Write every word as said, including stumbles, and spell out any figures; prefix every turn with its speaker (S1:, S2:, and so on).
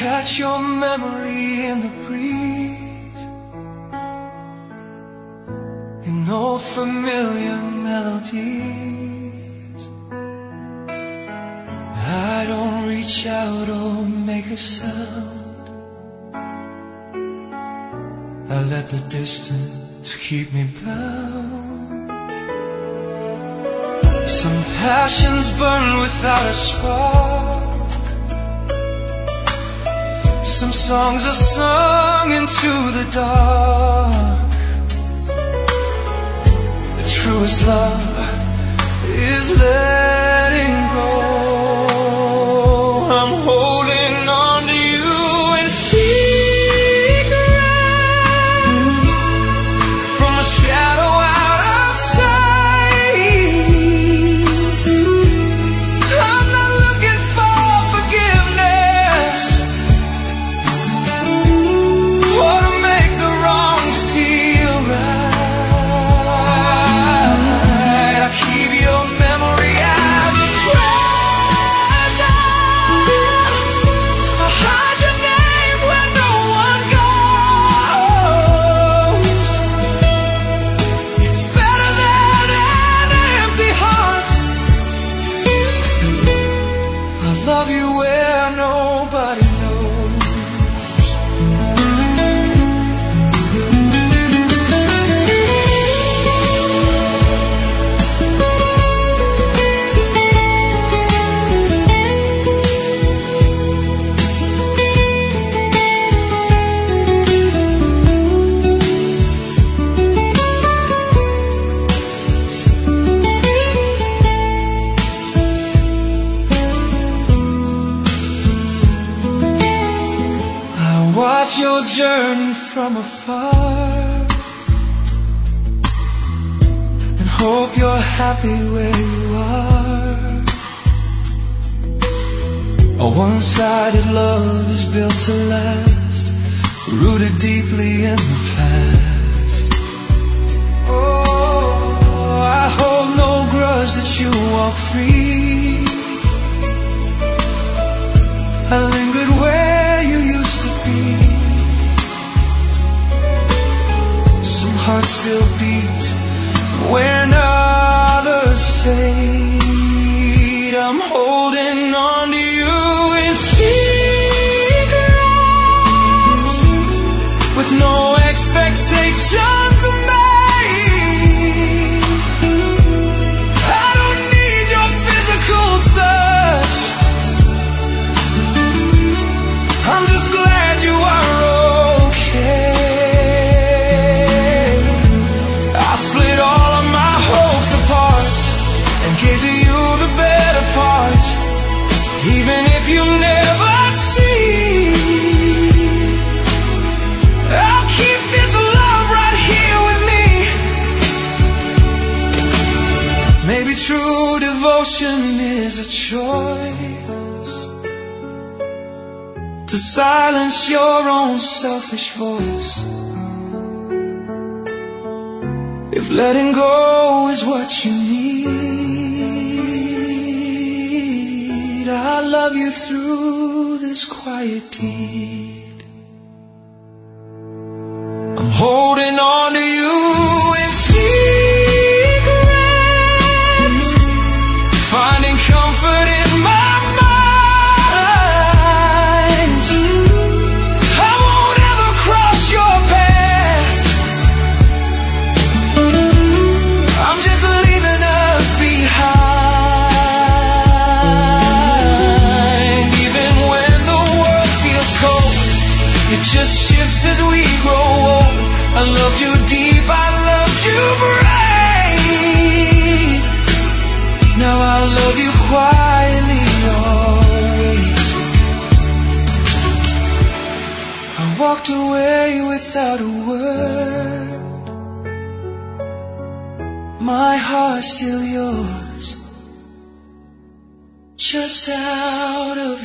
S1: catch your memory in the breeze, in old familiar melodies. I don't reach out or make a sound, I let the distance keep me bound. Some passions burn without a spark, some songs are sung into the dark. The truest love is letting go. I'm holding on to you in secret, from a shadow out of sight. I'm not looking for forgiveness or to make the wrongs feel right. I keep your memory as a treasure. I hide your name where no one goes. It's better than an empty heart. I love you where nobody knows. Watch your journey from afar and hope you're happy where you are. A one-sided love is built to last, rooted deeply in the past. Oh, I hold no grudge that you walk free. I lingered where you used to be. Some hearts still beat when others fade. I'm holding on to you in secret, with no expectations of me. I don't need your physical touch, I'm just glad you are okay. I split all of my hopes apart and gave to you the better part. Even if you never see, I'll keep this love right here with me. Maybe true devotion is a choice, to silence your own selfish voice. If letting go is what you need, I'll love you through this quiet deed. I'm holding on to you in secret, finding comfort in my just shifts as we grow old. I loved you deep, I loved you brave. Now I love you quietly always. I walked away without a word, my heart's still yours, just out of